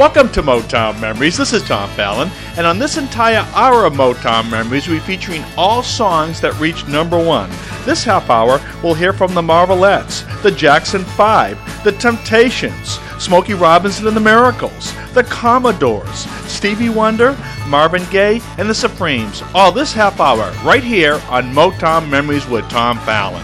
Welcome to Motown Memories. This is Tom Fallon, and on this entire hour of Motown Memories, we're featuring all songs that reached number one. This half hour, we'll hear from the Marvelettes, the Jackson 5, the Temptations, Smokey Robinson and the Miracles, the Commodores, Stevie Wonder, Marvin Gaye, and the Supremes. All this half hour right here on Motown Memories with Tom Fallon.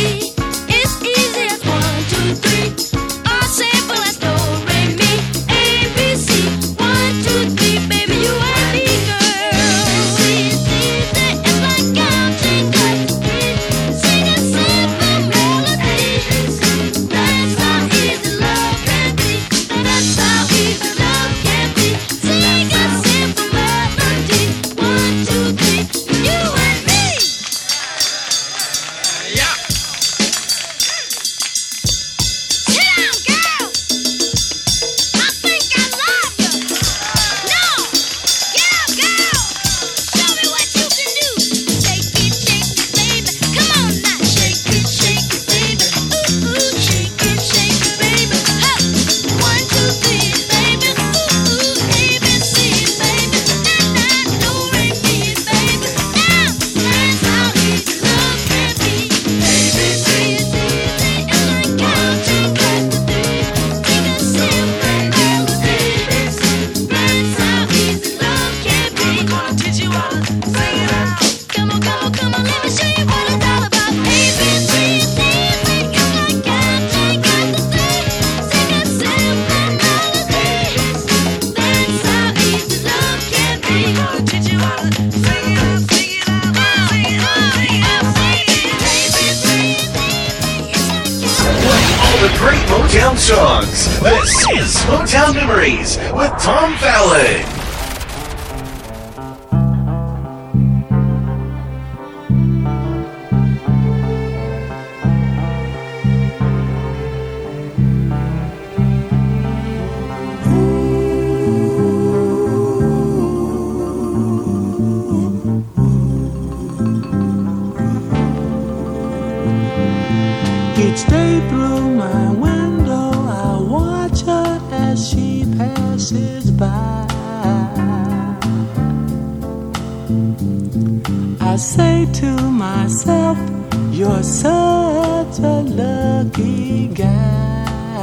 It's easy as 1, 2, 3. All simple as do, re, mi, songs. This is Motown Memories with Tom Fallon. Each day through my window I watch her as she passes by. I say to myself, you're such a lucky guy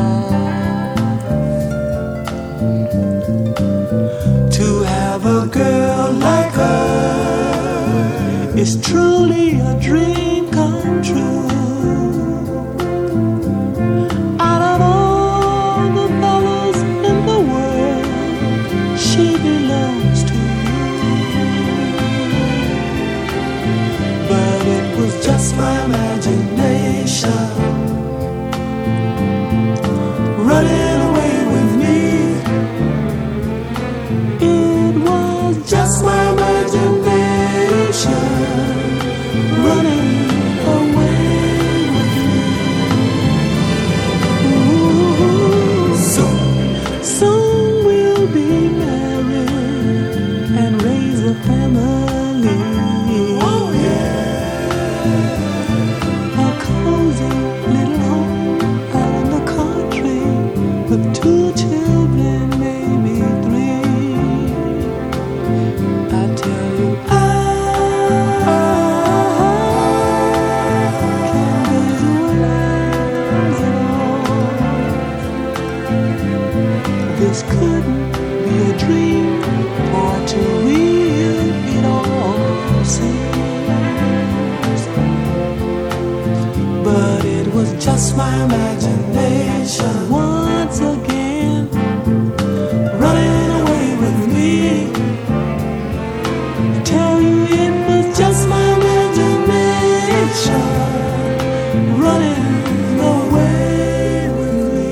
to have a girl like her. Is truly a dream come true. Just my imagination running away with me. It was just my imagination running away with me. Ooh, soon we'll be married and raise a family. Oh yeah. Little home out in the country with 2 children, maybe 3. I tell you, I can't visualize it all. This couldn't be a dream, or too real it all seems. But it was just my imagination once again running away with me. I tell you it was just my imagination running away with me.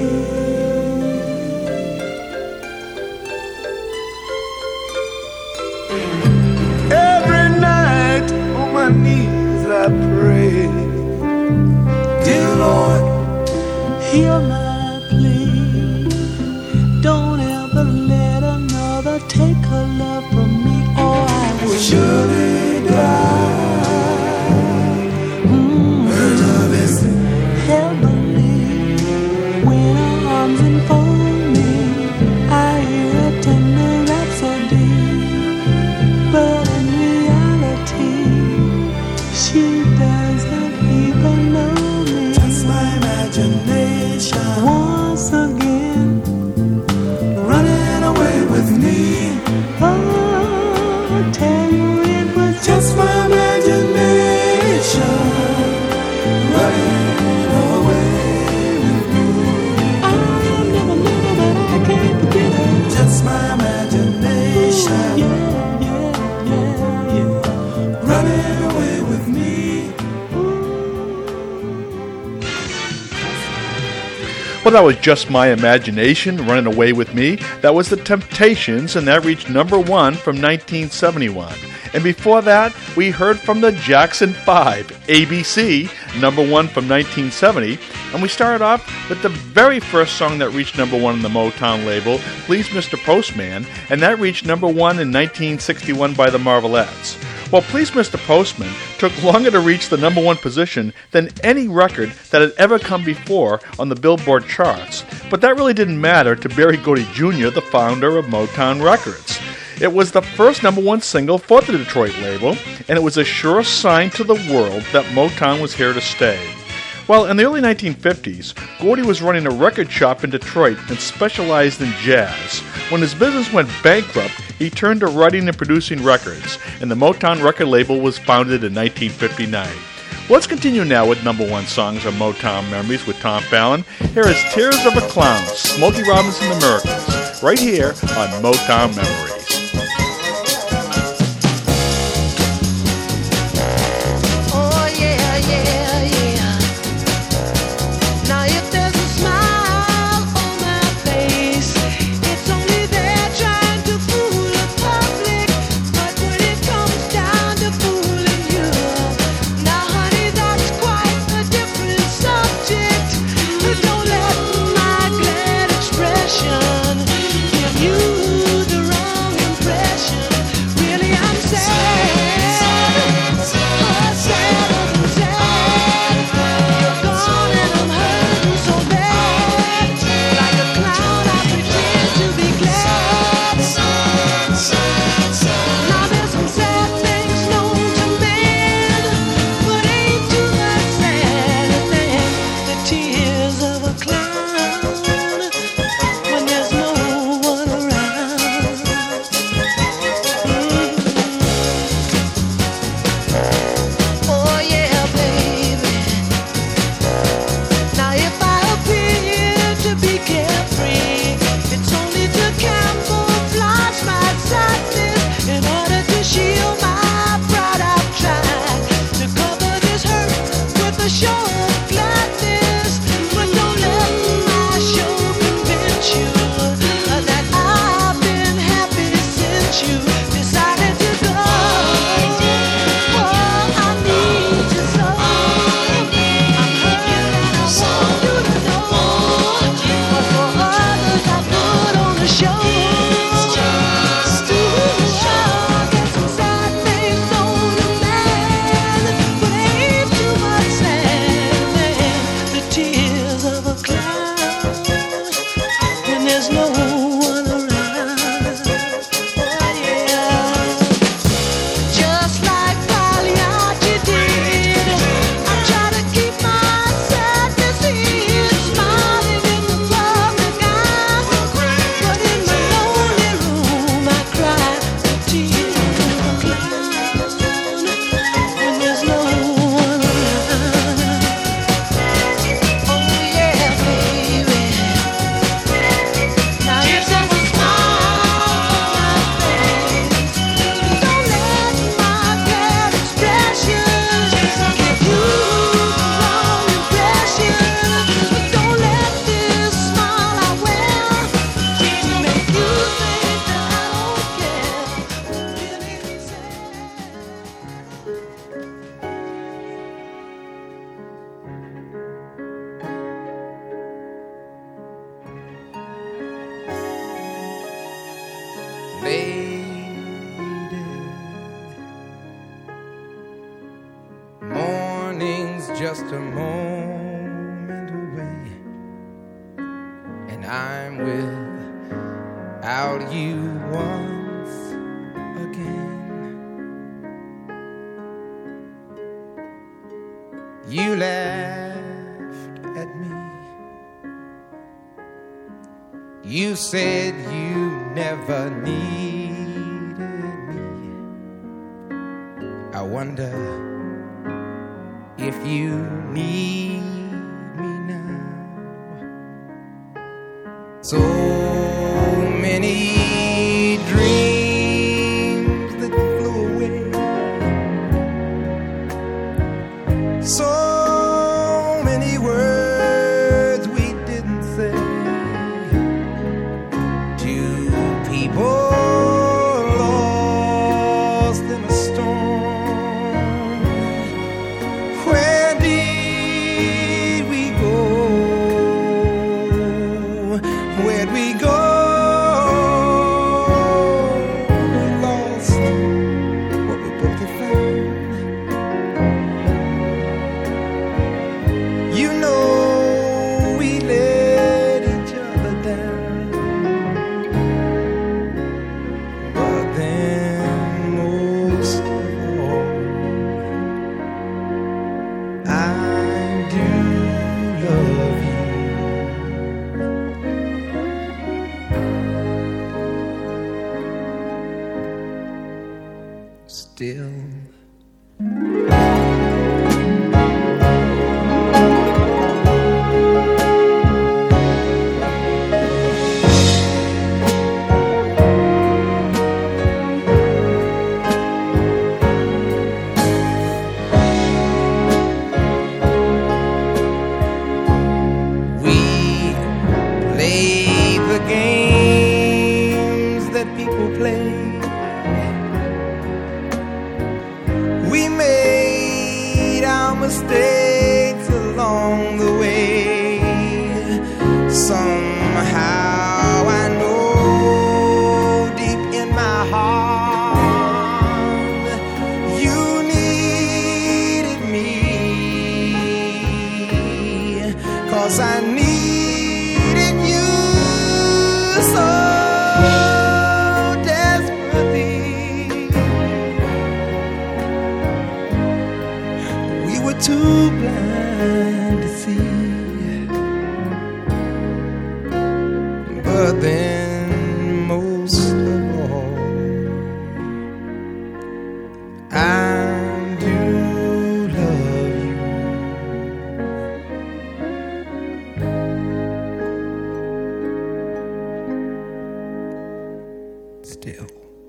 Every night on my knees I pray, dear Lord, hear my plea. Don't ever let another take her love from me, or I will surely die. Her love is heavenly. When her arms enfold me, I hear a tender rhapsody. But in reality, she doesn't even know. Imagination once again running away with me. Oh, I tell you it was just my imagination running away with me. I'll never, but I can't forget it. Just my imagination. Yeah. Running away with me. Well, that was Just My Imagination, Running Away With Me. That was The Temptations, and that reached number 1 from 1971. And before that, we heard from the Jackson 5, ABC, number 1 from 1970. And we started off with the very first song that reached number 1 on the Motown label, Please Mr. Postman, and that reached number 1 in 1961 by the Marvelettes. Well, Please Mr. Postman took longer to reach the number 1 position than any record that had ever come before on the Billboard charts. But that really didn't matter to Berry Gordy Jr., the founder of Motown Records. It was the first number 1 single for the Detroit label, and it was a sure sign to the world that Motown was here to stay. Well, in the early 1950s, Gordy was running a record shop in Detroit and specialized in jazz. When his business went bankrupt, he turned to writing and producing records, and the Motown record label was founded in 1959. Let's continue now with number 1 songs on Motown Memories with Tom Fallon. Here is Tears of a Clown, Smokey Robinson the Miracles, right here on Motown Memories. Now if there's a smile just a moment away, and I'm without you once again. You laughed at me. You said you never needed me. I wonder if you need me now. So many dreams that flew away, so many words we didn't say to people lost in a storm. Where did we go? Where'd we go? We lost what we both had found. You know we let each other down, but then most of all, I do love you. Still. We play the games that people play. We made our mistakes along the way. Somehow I know deep in my heart you needed me, 'cause I needed you so desperately. We were too blind to see, but then most of all, I do love you. Still.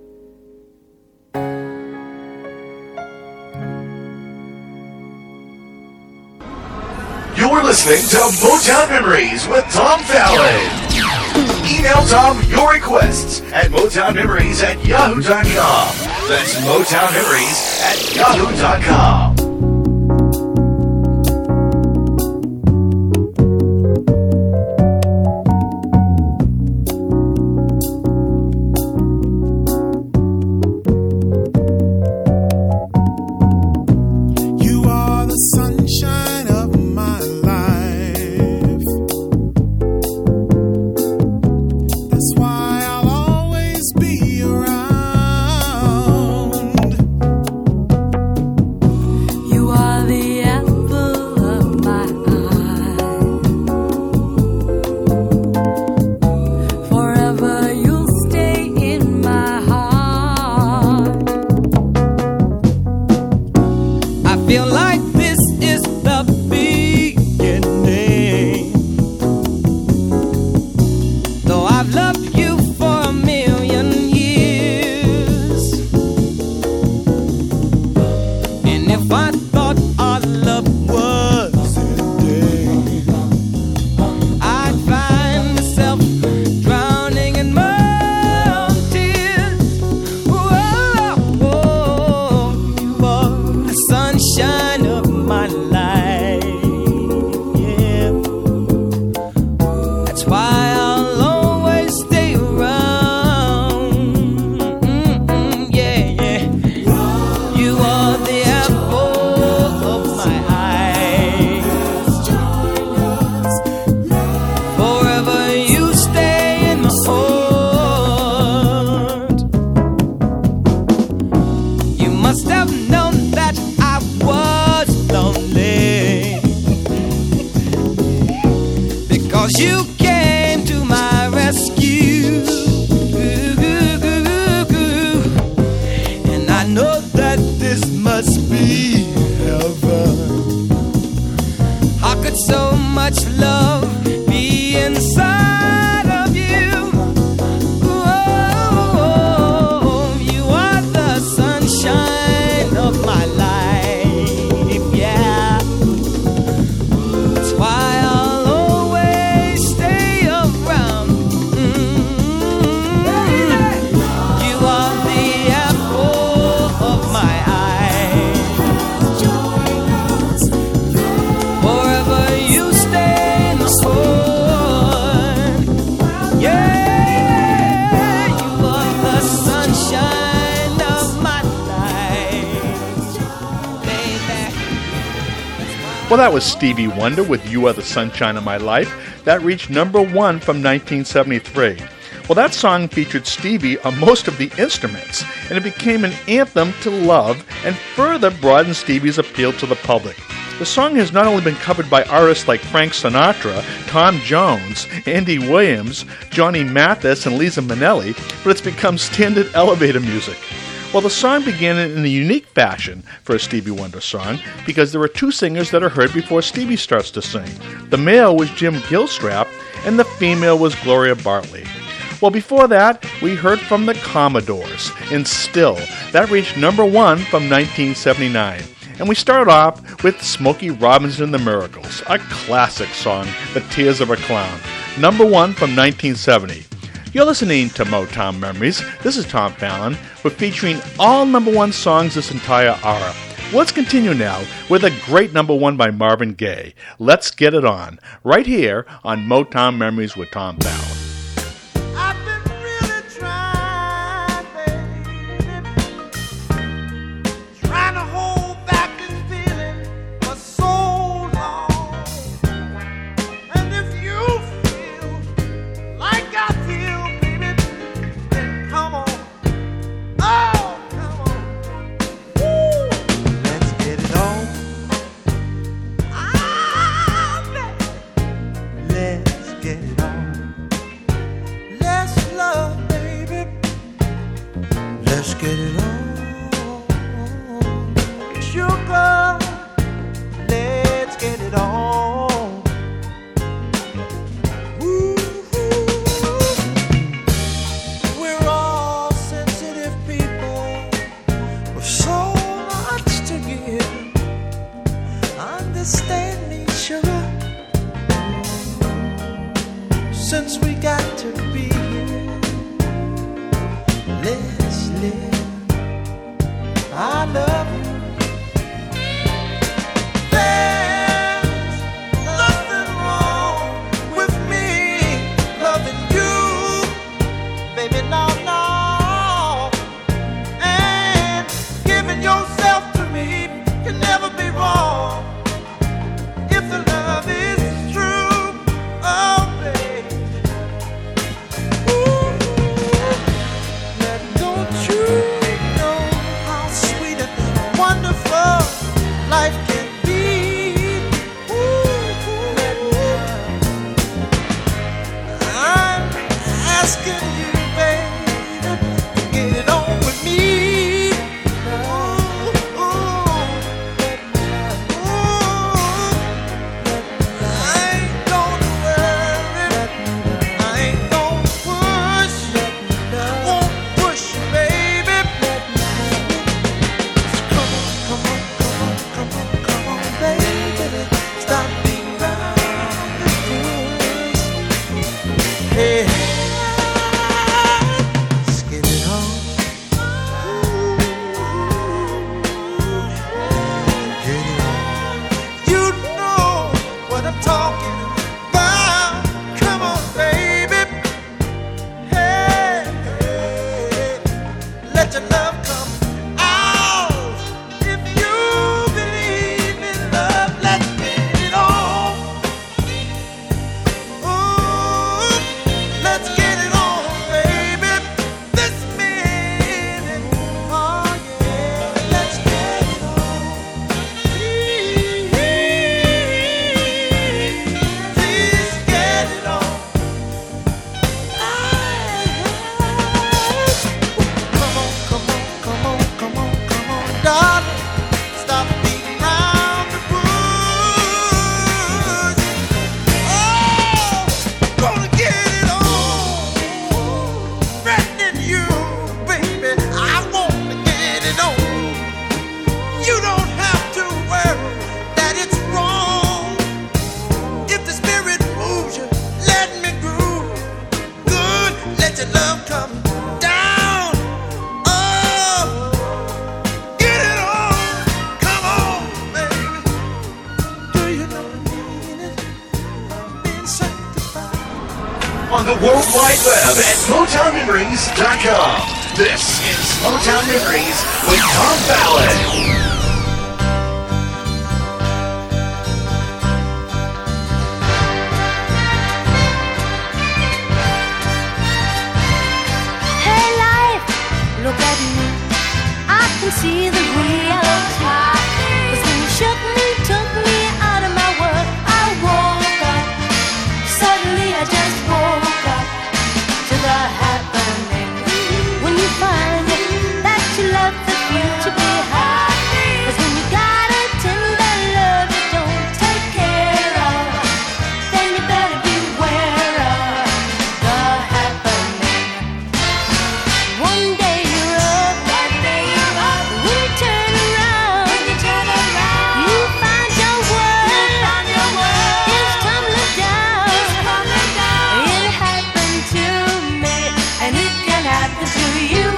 You're listening to Motown Memories with Tom Fallon. Email Tom your requests at MotownMemories@yahoo.com. That's MotownMemories@yahoo.com. You are the sunshine of my life. That's why I'll always be around. You are the apple of my eye. Forever you'll stay in my heart. I feel like this is the beginning. Though I've loved you for a million years, and if I thought our love was ending, I'd find myself drowning in my own tears. Whoa, whoa, you are the sunshine of my life. Yeah, that's why I'll always stay Well, that was Stevie Wonder with You Are the Sunshine of My Life. That reached number 1 from 1973. Well, that song featured Stevie on most of the instruments, and it became an anthem to love and further broadened Stevie's appeal to the public. The song has not only been covered by artists like Frank Sinatra, Tom Jones, Andy Williams, Johnny Mathis, and Liza Minnelli, but it's become standard elevator music. Well, the song began in a unique fashion for a Stevie Wonder song because there are two singers that are heard before Stevie starts to sing. The male was Jim Gilstrap, and the female was Gloria Bartley. Well, before that, we heard from the Commodores in Still. That reached number 1 from 1979. And we start off with Smokey Robinson and the Miracles, a classic song, The Tears of a Clown, number 1 from 1970. You're listening to Motown Memories. This is Tom Fallon. We're featuring all number 1 songs this entire hour. Let's continue now with a great number 1 by Marvin Gaye. Let's Get It On, right here on Motown Memories with Tom Fallon. On the World Wide Web at MotownMemories.com. This is Motown Memories with Tom Fallon. see the reality. 'Cause when you shook me, took me out of my world, I woke up. Suddenly I just woke up to the happening. When you find that you left the future behind. 'Cause when you got a tender love you don't take care of, then you better beware of the happening. One day you're up, when you turn around, you find your world is tumbling down. It happened to me, and it can happen to you.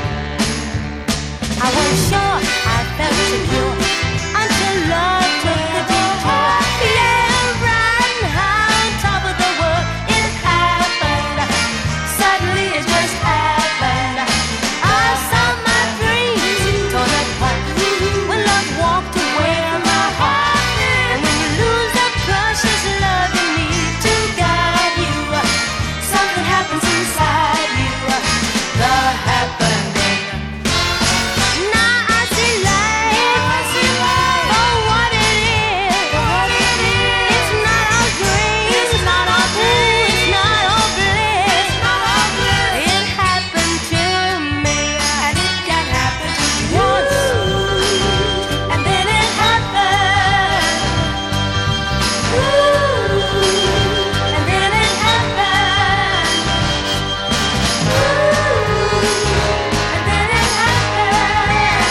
I was sure I felt secure until love took the detour. Yeah, riding high on top of the world, it happened. Suddenly it just happened. I saw my dreams torn apart when love walked away from my heart. And when you lose the precious love you need to guide you, something happens inside you. The happening. Now I see life for what it is. It's not all green, it's not all blue, it's not all bliss. It happened to me, and it can happen to you once, and then it happened. And then it happened. And then it happened.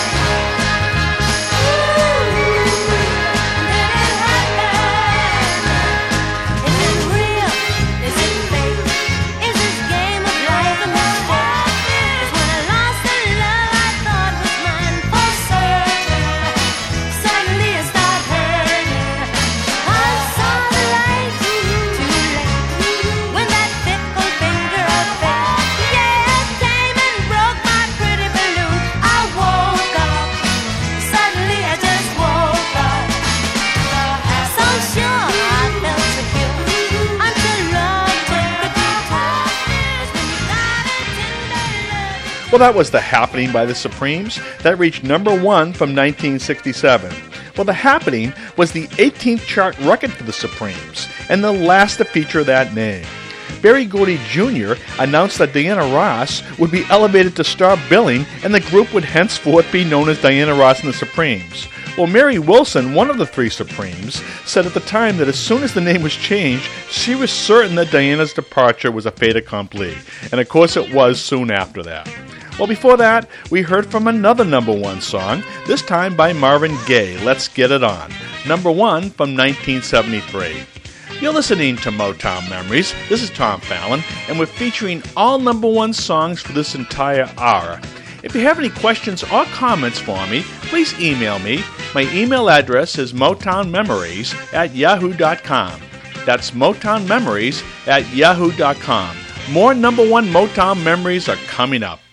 Is it real? Is it fake? Is this game of life a mistake? 'Cause when I lost the love I thought was mine for certain, suddenly it started hurting. I saw the light too late when that fickle finger of fate, yeah, came and broke my pretty balloon. I woke up. Suddenly I just woke up. So sure I felt secure until love took the detour. 'Cause when you got a tender love. Well, that was The Happening by the Supremes. That reached number 1 from 1967. Well, The Happening was the 18th chart record for the Supremes, and the last to feature that name. Berry Gordy Jr. announced that Diana Ross would be elevated to star billing, and the group would henceforth be known as Diana Ross and the Supremes. Well, Mary Wilson, one of the three Supremes, said at the time that as soon as the name was changed, she was certain that Diana's departure was a fait accompli. And of course it was soon after that. Well, before that, we heard from another number 1 song, this time by Marvin Gaye, Let's Get It On, number 1 from 1973. You're listening to Motown Memories. This is Tom Fallon, and we're featuring all number 1 songs for this entire hour. If you have any questions or comments for me, please email me. My email address is motownmemories@yahoo.com. That's motownmemories@yahoo.com. More number 1 Motown memories are coming up.